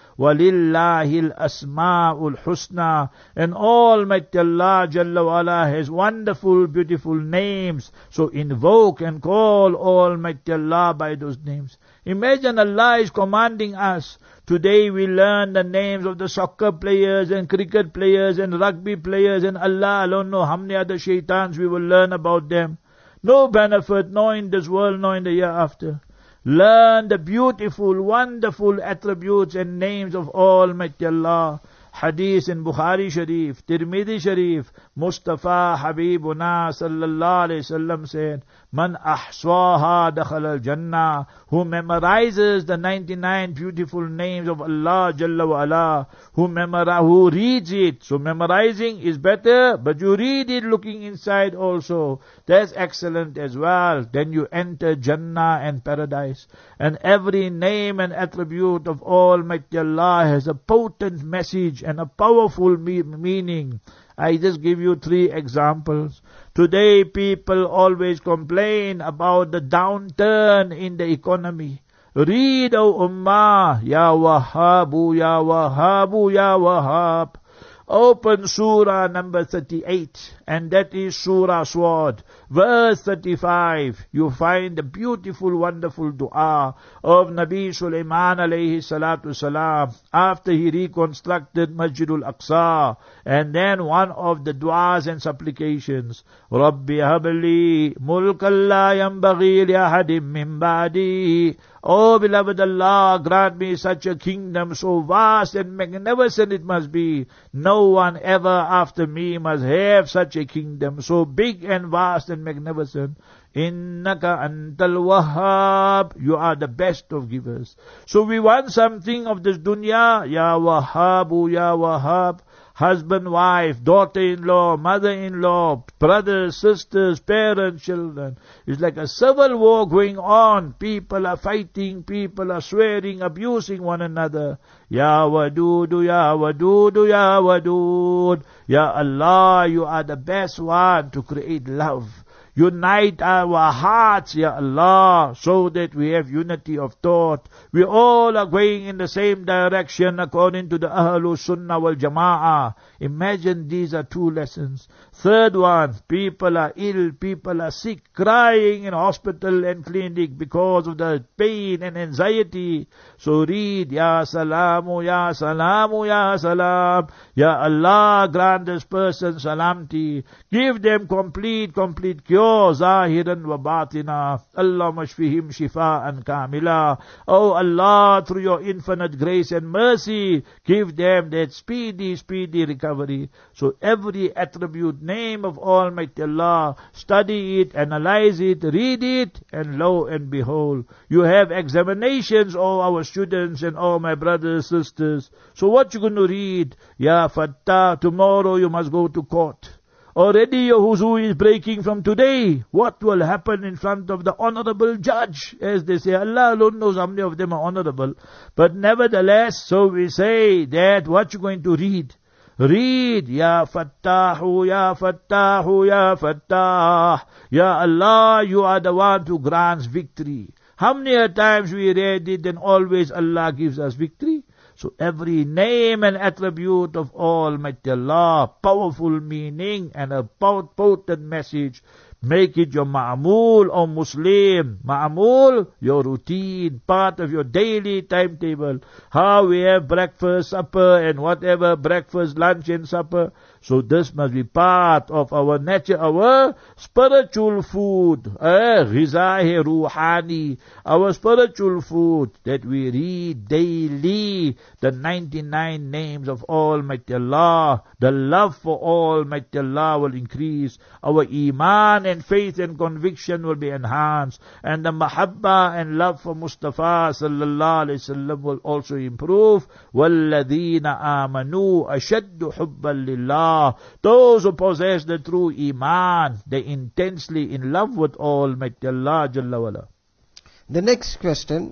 وَلِلَّهِ الْأَسْمَاءُ الْحُسْنَى, and Almighty Allah Jalla wa'ala has wonderful, beautiful names. So invoke and call Almighty Allah by those names. Imagine Allah is commanding us. Today we learn the names of the soccer players and cricket players and rugby players, and Allah alone know how many other shaitans we will learn about them. No benefit, nor in this world, nor in the year after. Learn the beautiful, wonderful attributes and names of Almighty Allah. Hadith in Bukhari Sharif, Tirmidhi Sharif, Mustafa Habibuna sallallahu alayhi wasallam said, Man ahswaha dakhal al-jannah, who memorizes the ninety-nine beautiful names of Allah Jalla wa Ala, who, memori- who reads it. So memorizing is better, but you read it looking inside also. That's excellent as well. Then you enter Jannah and paradise. And every name and attribute of Almighty Allah has a potent message and a powerful me- meaning. I just give you three examples. Today people always complain about the downturn in the economy. Read, O Ummah, Ya Wahhabu, Ya Wahhabu, Ya Wahhab. Open Surah number thirty-eight, and that is Surah Swad, verse thirty-five. You find the beautiful, wonderful dua of Nabi Sulaiman alayhi salatu salam after he reconstructed Masjidul Aqsa. And then one of the duas and supplications, Rabbi habli mulkan la yanbaghi li ahadim min ba'di. Oh beloved Allah, grant me such a kingdom so vast and magnificent it must be. No one ever after me must have such a kingdom so big and vast and magnificent. Innaka antal wahhab, you are the best of givers. So we want something of this dunya, Ya Wahhabu, Ya Wahhab. husband, wife, daughter-in-law, mother-in-law, brothers, sisters, parents, children. It's like a civil war going on. People are fighting, people are swearing, abusing one another. Ya Wadudu, Ya Wadudu, Ya Wadud. Ya Allah, you are the best one to create love. Unite our hearts, Ya Allah, so that we have unity of thought. We all are going in the same direction according to the Ahlul Sunnah wal Jama'ah. Imagine these are two lessons. Third one, people are ill, people are sick, crying in hospital and clinic because of the pain and anxiety. So read, Ya Salamu, Ya Salamu, Ya Salam. Ya Allah, grant this person salamti. Give them complete, complete cure. Zahiran wa batina. Allahumma shfihim shifa'an kamila. Oh Allah, through your infinite grace and mercy, give them that speedy, speedy recovery. So every attribute, name of Almighty Allah, study it, analyze it, read it, and lo and behold, you have examinations, all our students and all my brothers, sisters. So what you going to read? Ya Fattah, tomorrow you must go to court. Already your huzu is breaking from today. What will happen in front of the honorable judge? As they say, Allah alone knows how many of them are honorable. But nevertheless, so we say that what you're going to read. Read, Ya Fattahu, Ya Fattahu, Ya Fattah. Ya Allah, you are the one who grants victory. How many times we read it and always Allah gives us victory? So every name and attribute of Almighty Allah, powerful meaning and a potent message. Make it your ma'amul, O Muslim. Ma'amul, your routine, part of your daily timetable. How we have breakfast, supper, and whatever, breakfast, lunch, and supper. So this must be part of our nature, our spiritual food. Eh, Ghizahi Ruhani, our spiritual food that we read daily. The ninety-nine names of Almighty Allah. The love for Almighty Allah will increase. Our iman and faith and conviction will be enhanced. And the mahabba and love for Mustafa sallallahu alayhi wasallam will also improve. وَالَّذِينَ آمَنُوا أَشَدُّ حُبًّا لِلَّهِ. Those who possess the true iman, they intensely in love with Almighty Allah Jalla wala. The next question,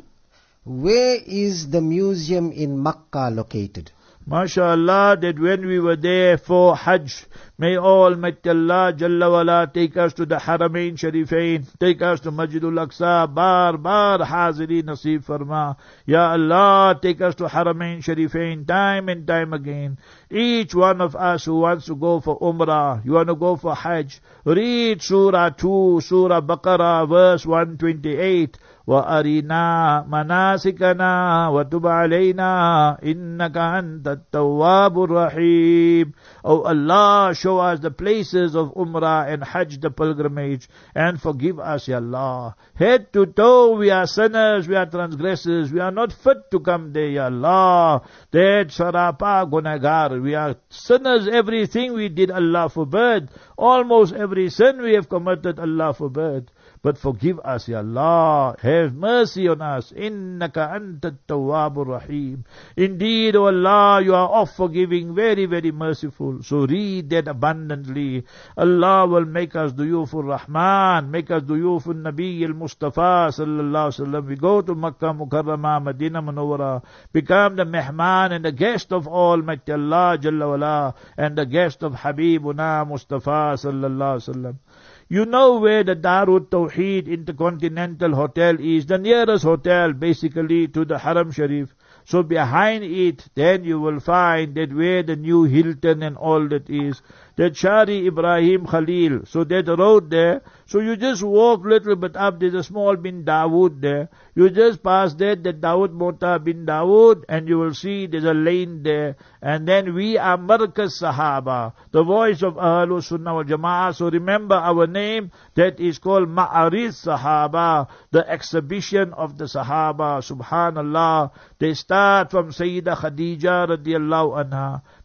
where is the museum in Makkah located? MashaAllah, that when we were there for Hajj, may Almighty Allah Jalla wala take us to the Haramain Sharifain, take us to Masjidul Aqsa, bar bar haziri nasib farma. Ya Allah, take us to Haramain Sharifain time and time again. Each one of us who wants to go for Umrah, you want to go for Hajj, read Surah two, Surah Baqarah, verse one twenty-eight. وَأَرِنَا مَنَاسِكَنَا وَتُبْ عَلَيْنَا إِنَّكَ أَنْتَ التَّوَّابُ الرَّحِيمُ. Oh Allah, show us the places of Umrah and Hajj, the pilgrimage, and forgive us, Ya Allah. Head to toe, we are sinners, we are transgressors, we are not fit to come there, Ya Allah. That sarapa gunagar, we are sinners, everything we did, Allah forbid. Almost every sin we have committed, Allah forbid. But forgive us, Ya Allah. Have mercy on us. Innaka anta tawwabur rahim. Indeed, O Allah, you are oft forgiving, very, very merciful. So read that abundantly. Allah will make us duyufur Rahman, make us duyufur Nabi al-Mustafa sallallahu alaihi wasallam. We go to Makkah Mukarramah, Medina Munawwara, become the mehman and the guest of Almighty Allah Jalla wala, and the guest of Habibuna Mustafa sallallahu alaihi wasallam. You know where the Darut Tawheed Intercontinental Hotel is, the nearest hotel basically to the Haram Sharif. So behind it, then you will find that where the new Hilton and all that is, that Shari Ibrahim Khalil. So that road there, so you just walk a little bit up, there's a small bin Dawood there. You just pass that, the Dawood Mota bin Dawood, and you will see there's a lane there. And then we are Markaz Sahaba, the voice of Ahlul Sunnah wal Jama'ah. So remember our name, that is called Ma'ariz Sahaba, the exhibition of the Sahaba. Subhanallah. They start from Sayyidah Khadija radiallahu anha.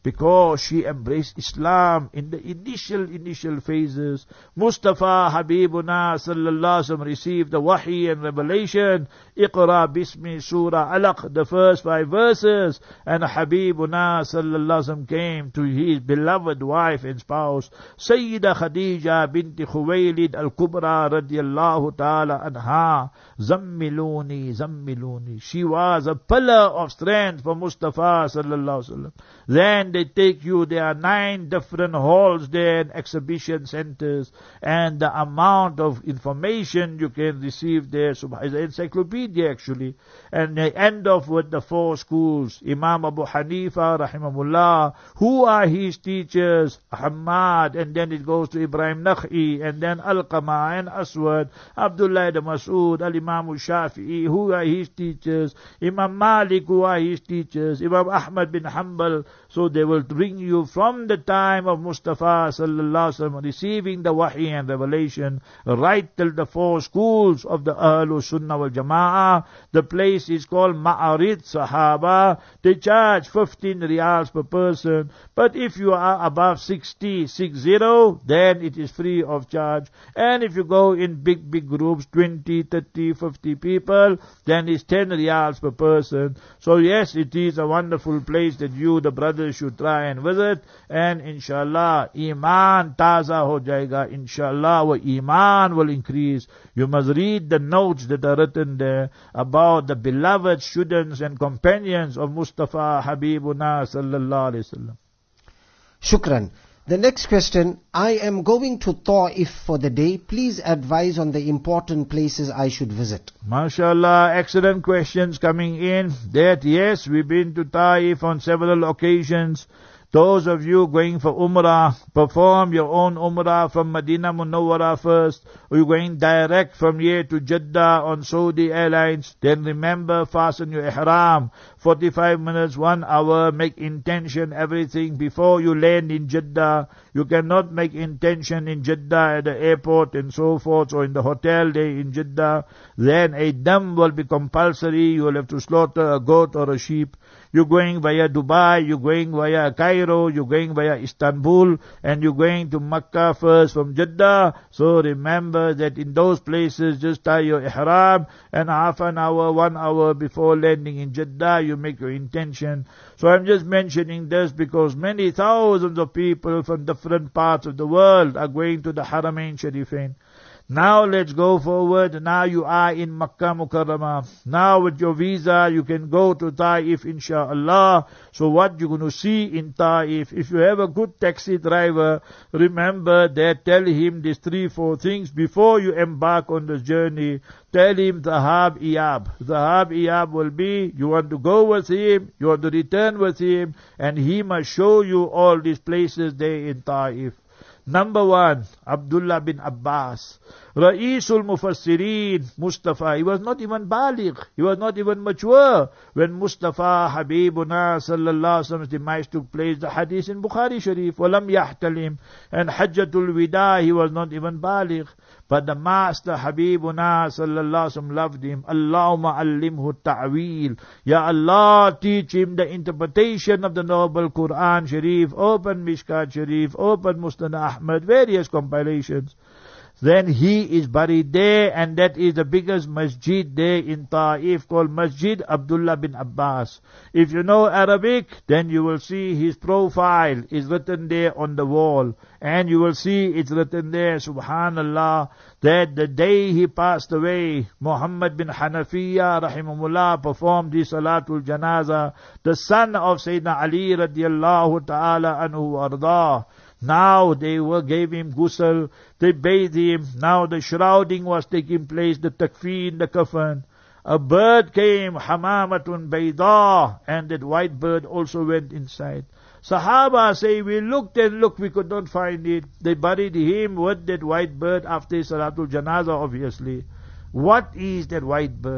because she embraced Islam in the initial, initial phases. Mustafa Habibuna sallallahu alaihi wasallam received the wahi and revelation. Iqra bismi surah Alaq, the first five verses. And Habibuna sallallahu alaihi wasallam came to his beloved wife and spouse, Sayyida Khadija binti Khuwaylid al-Kubra radiyallahu ta'ala anha. Zammiluni, zammiluni. She was a pillar of strength for Mustafa sallallahu alaihi wasallam. Then they take you, there are nine different halls there and exhibition centers, and the amount of information you can receive there, it's an encyclopedia actually. And they end off with the four schools. Imam Abu Hanifa rahimahullah, who are his teachers? Ahmad, and then it goes to Ibrahim Nakhi, and then Al-Qama and Aswad, Abdullah ibn Mas'ud, Al-Imam Shafi'i, who are his teachers? Imam Malik, who are his teachers? Imam Ahmad bin Hanbal. So they will bring you from the time of Mustafa sallallahu alaihi wasallam receiving the wahi and revelation right till the four schools of the Ahlul Sunnah wal Jama'ah. The place is called Ma'arid Sahaba. They charge fifteen riyals per person. But if you are above sixty, six zero, then it is free of charge. And if you go in big, big groups, twenty, thirty, fifty people, then it's ten riyals per person. So yes, it is a wonderful place that you, the brothers, should try and visit. And inshallah, Iman taza ho jayega. Inshallah, wa Iman will increase. You must read the notes that are written there about the beloved students and companions of Mustafa Habibuna sallallahu alaihi wasallam. Shukran. The next question, I am going to Ta'if for the day. Please advise on the important places I should visit. MashaAllah, excellent questions coming in. That yes, we've been to Ta'if on several occasions. Those of you going for Umrah, perform your own Umrah from Medina Munawwara first, or you're going direct from here to Jeddah on Saudi Airlines. Then remember, fasten your ihram. forty-five minutes, one hour, make intention, everything before you land in Jeddah. You cannot make intention in Jeddah at the airport and so forth, or in the hotel there in Jeddah. Then a dam will be compulsory. You will have to slaughter a goat or a sheep. You're going via Dubai, you're going via Cairo, you're going via Istanbul, and you're going to Makkah first from Jeddah. So remember that in those places, just tie your ihram, and half an hour, one hour before landing in Jeddah, you make your intention. So I'm just mentioning this because many thousands of people from different parts of the world are going to the Haramain Sharifain. Now let's go forward. Now you are in Makkah Mukarramah. Now with your visa, you can go to Ta'if, inshaAllah. So what you're going to see in Ta'if, if you have a good taxi driver, remember that tell him these three, four things before you embark on the journey. Tell him Dhahab Iyab. Dhahab Iyab will be, you want to go with him, you want to return with him, and he must show you all these places there in Ta'if. Number one, Abdullah bin Abbas. Ra'isul Mufassirin, Mustafa. He was not even baligh. He was not even mature. When Mustafa Habibuna sallallahu alaihi wasallam's demise took place, the hadith in Bukhari Sharif, walam yahtalim. And Hajjatul Wida, he was not even baligh. But the Master Habibuna sallallahu alaihi wasallam loved him. Allahumma allimhu ta'wil. Ya Allah, teach him the interpretation of the noble Quran Sharif. Open Mishkat Sharif, open Musnad Ahmad, various compilations. Then he is buried there, and that is the biggest masjid there in Ta'if called Masjid Abdullah bin Abbas. If you know Arabic, then you will see his profile is written there on the wall. And you will see it's written there, subhanallah, that the day he passed away, Muhammad bin Hanafiya rahimahullah performed the Salatul Janaza, the son of Sayyidina Ali radiyallahu ta'ala anhu ardah. Now they were gave him ghusl, they bathed him, now the shrouding was taking place, the takfeen, the kafan. A bird came, hamamatun bayda, and that white bird also went inside. Sahaba say, we looked and looked, we could not find it. They buried him with that white bird after Salatul Janaza, obviously. What is that white bird?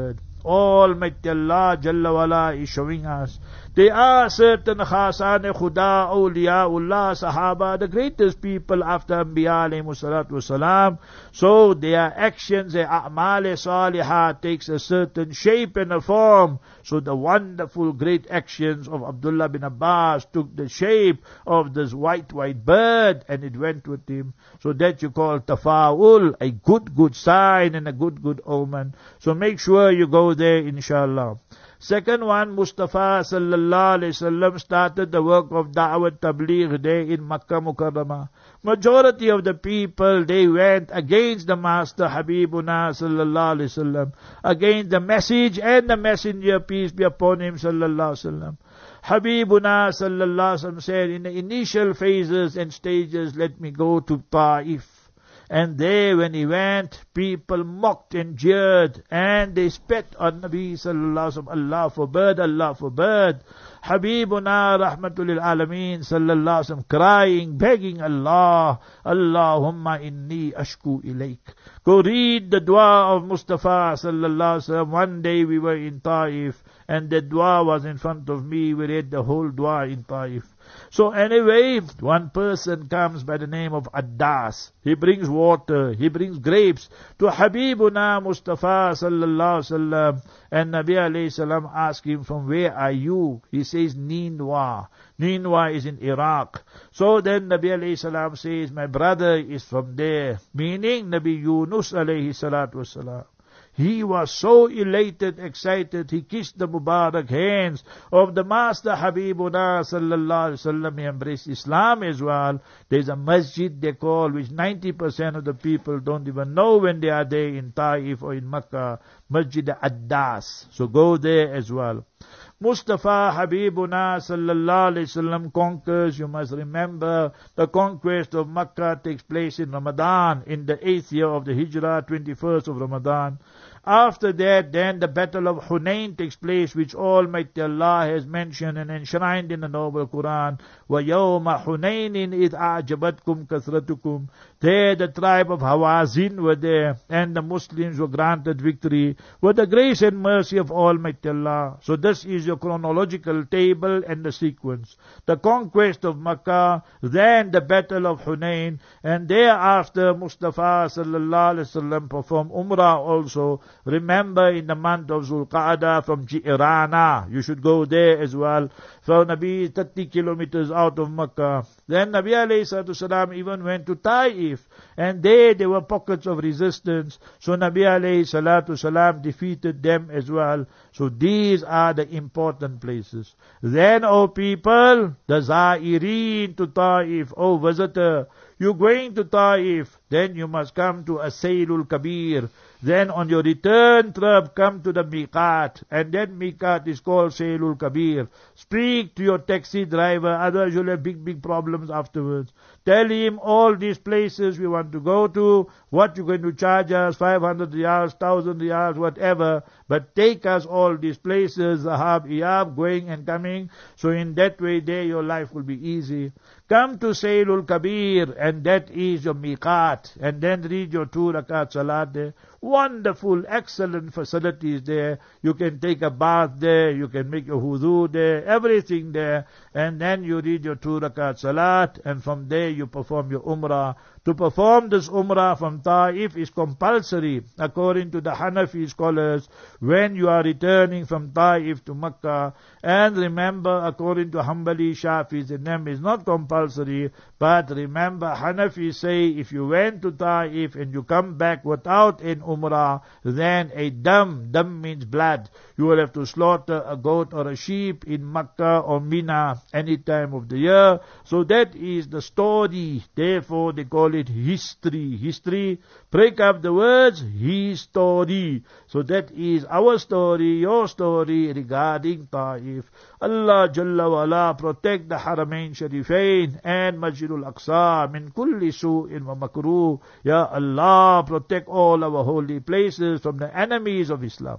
Almighty Allah Jalla wala is showing us. They are certain Khasan Khuda, Awliyaullah, Sahaba, the greatest people after Anbiya alayhimu salatu wasalam. So their actions, their a'mal salihah takes a certain shape and a form. So the wonderful great actions of Abdullah bin Abbas took the shape of this white, white bird, and it went with him. So that you call tafa'ul, a good, good sign and a good, good omen. So make sure you go there, inshallah. Second one, Mustafa sallallahu alayhi wasallam started the work of Da'wat Tabligh there in Makkah Mukarramah. Majority of the people, they went against the Master Habibuna sallallahu alayhi wasallam, against the message and the messenger, peace be upon him sallallahu alayhi wasallam. Habibuna sallallahu alayhi wasallam said, in the initial phases and stages, let me go to Ta'if. And there when he went, people mocked and jeered, and they spat on Nabi sallallahu alaihi wasallam. Allah forbid, Allah forbid. Habibuna rahmatul lil alameen sallallahu alaihi wasallam crying, begging Allah, Allahumma inni ashku ilayk. Go read the dua of Mustafa sallallahu alaihi wasallam. One day we were in Taif, and the dua was in front of me. We read the whole dua in Taif. So anyway, one person comes by the name of Addas. He brings water, he brings grapes to Habibuna Mustafa sallallahu alaihi wasallam. And Nabi alayhi salam asked him, from where are you? He says, Ninwa. Ninwa is in Iraq. So then Nabi alayhi salam says, my brother is from there. Meaning Nabi Yunus alayhi salatu wasalam. He was so elated, excited, he kissed the Mubarak hands of the Master Habibuna sallallahu alaihi wasallam. He embraced Islam as well. There's a masjid they call, which ninety percent of the people don't even know when they are there in Taif or in Makkah, Masjid Addas. So go there as well. Mustafa Habibuna sallallahu alayhi wasallam conquers. You must remember, the conquest of Makkah takes place in Ramadan, in the eighth year of the Hijrah, twenty-first of Ramadan. After that, then the battle of Hunain takes place, which Almighty Allah has mentioned and enshrined in the Noble Quran. وَيَوْمَ حُنَيْنٍ إِذْ أَعْجَبَتْكُمْ كَثْرَتُكُمْ. There the tribe of Hawazin were there, and the Muslims were granted victory with the grace and mercy of Almighty Allah. So this is your chronological table and the sequence. The conquest of Makkah, then the battle of Hunain, and thereafter Mustafa sallallahu alaihi wasallam performed Umrah also. Remember, in the month of Zulqa'dah from Ji'rana, you should go there as well. So Nabi thirty kilometers out of Makkah. Then Nabi alayhi salatu salam even went to Taif, and there there were pockets of resistance. So Nabi alayhi salatu salam defeated them as well. So these are the important places. Then, O people, the Zairin to Taif, O visitor, you're going to Taif, then you must come to As-Saylul Kabir. Then on your return trip, come to the Miqat, and then Miqat is called Saylul Kabir. Speak to your taxi driver, otherwise you'll have big, big problems afterwards. Tell him all these places we want to go to, what you're going to charge us, five hundred riyals, one thousand riyals, whatever, but take us all these places, Zahab, Iyab, going and coming, so in that way there your life will be easy. Come to Saylul Kabir, and that is your Miqat, and then read your two rakat salat there. Wonderful, excellent facilities there. You can take a bath there, you can make your wudu there, everything there, and then you read your two rakat salat, and from there you perform your umrah. To perform this umrah from Taif is compulsory, according to the Hanafi scholars, when you are returning from Taif to Makkah. And remember, according to Hanbali, Shafis, and them is not compulsory, but remember, Hanafi say, if you went to Taif and you come back without an umrah, then a dam, dam means blood, you will have to slaughter a goat or a sheep in Makkah or Mina any time of the year. So that is the story. Therefore they call it history. History, break up the words, history. So that is our story, your story regarding Taif. Allah Jalla wa Ala protect the Haramain Sharifain and Masjidul Aqsa min kulli su'in wa makruh. Ya Allah, protect all our holy places from the enemies of Islam.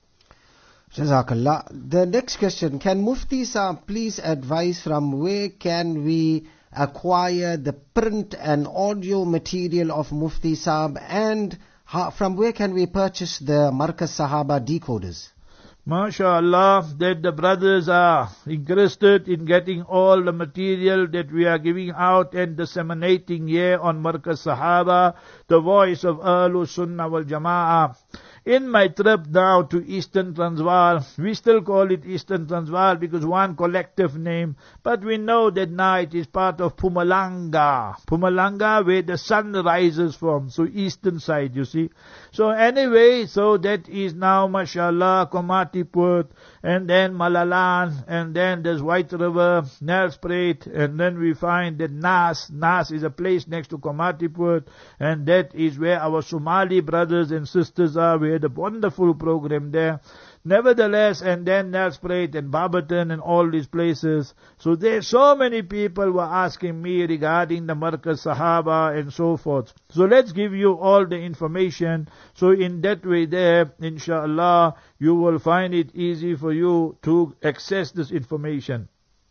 Jazakallah. The next question, can Mufti Saab please advise from where can we acquire the print and audio material of Mufti Saab, and How, from where can we purchase the Markaz Sahaba decoders? MashaAllah, that the brothers are interested in getting all the material that we are giving out and disseminating here on Markaz Sahaba, the voice of Ahlus Sunnah wal Jama'ah. In my trip now to Eastern Transvaal, we still call it Eastern Transvaal because one collective name, but we know that now it is part of Mpumalanga. Mpumalanga, where the sun rises from, so eastern side, you see. So anyway, so that is now, mashallah, Komatipoort, and then Malalan, and then there's White River, Nelspruit, and then we find that Nas, Nas is a place next to Komatipoort, and that is where our Somali brothers and sisters are. We had a wonderful program there. Nevertheless, and then Nelspruit and Barberton and all these places. So there's so many people were asking me regarding the Markaz Sahaba and so forth. So let's give you all the information. So in that way there, inshallah, you will find it easy for you to access this information.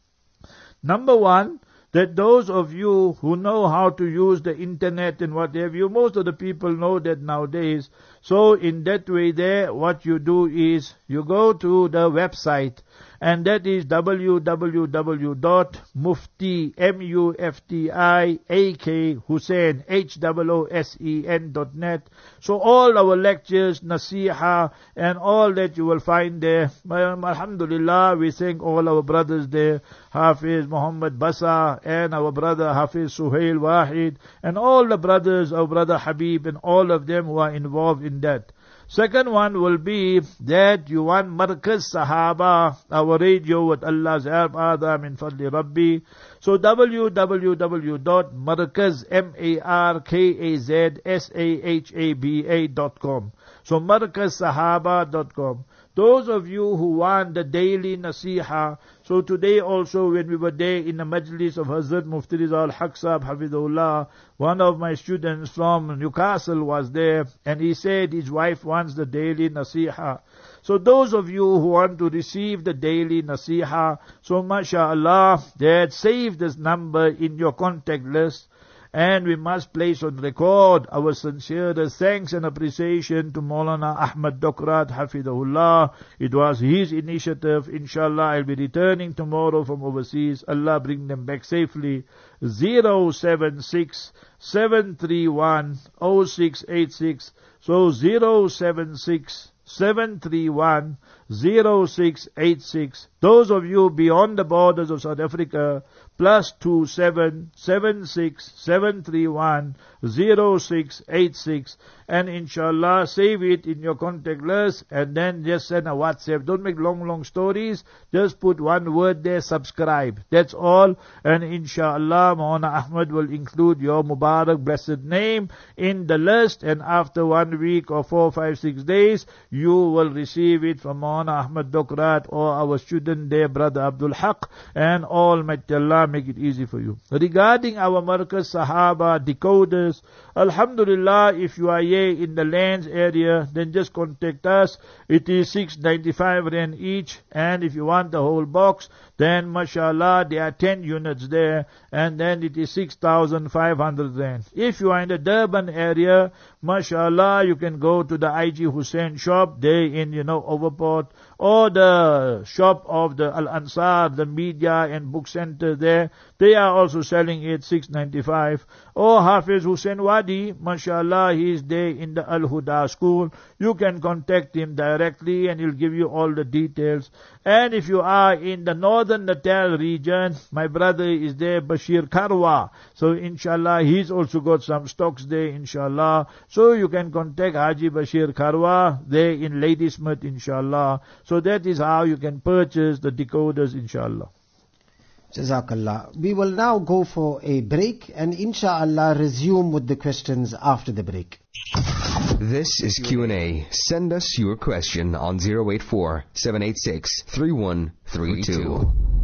Number one, that those of you who know how to use the internet and what have you, most of the people know that nowadays. So in that way there, what you do is, you go to the website, and that is w w w dot mufti, M U F T I A K, Hussein, H O O S E N dot net. So all our lectures, nasiha, and all that you will find there. Alhamdulillah, we thank all our brothers there, Hafiz Muhammad Basa, and our brother Hafiz Suhail Wahid, and all the brothers, our brother Habib, and all of them who are involved in that. Second one will be that you want Markaz Sahaba, our radio with Allah's help, Ada min Fadli Rabbi. So w w w dot markaz, M A R K A Z S A H A B A dot com. So markaz sahaba dot com. Those of you who want the daily nasiha, so today also when we were there in the majlis of Hazrat Mufti Rizal Haq Sahab Hafidhullah, one of my students from Newcastle was there, and he said his wife wants the daily nasiha. So those of you who want to receive the daily nasiha, so mashallah, that save this number in your contact list. And we must place on record our sincerest thanks and appreciation to Maulana Ahmad Dokrat Hafidahullah. It was his initiative. Inshallah, I'll be returning tomorrow from overseas. Allah bring them back safely. zero seven six, seven three one, zero six eight six. So zero seven six, seven three one, zero six eight six. Those of you beyond the borders of South Africa, plus two seven seven six seven three one zero six eight six, and inshallah save it in your contact list, and then just send a WhatsApp. Don't make long long stories, just put one word there, subscribe, that's all, and inshallah Maulana Ahmad will include your Mubarak blessed name in the list, and after one week or four, five, six days you will receive it from Maulana Ahmad Dokrat or our student there, Brother Abdul Haq, and Almighty Allah make it easy for you. Regarding our Markaz Sahaba decoders, Alhamdulillah, if you are here in the lands area, then just contact us. It is six ninety-five rand each, and if you want the whole box, then mashallah, there are ten units there, and then it is six thousand five hundred rand. If you are in the Durban area, mashallah, you can go to the I G Hussein shop there in, you know, Overport, or the shop of the Al Ansar, the media and book center there. They are also selling it six ninety-five. Or Hafiz Hussein Wadi, mashallah, he is there in the Al Huda school. You can contact him directly and he'll give you all the details. And if you are in the northern Natal region, my brother is there, Bashir Karwa. So inshallah, he's also got some stocks there, inshallah. So you can contact Haji Bashir Karwa there in Ladysmith, inshallah. So that is how you can purchase the decoders, inshallah. Jazakallah. We will now go for a break and inshallah resume with the questions after the break. This is Q and A. Send us your question on zero eight four, seven eight six, three one three two.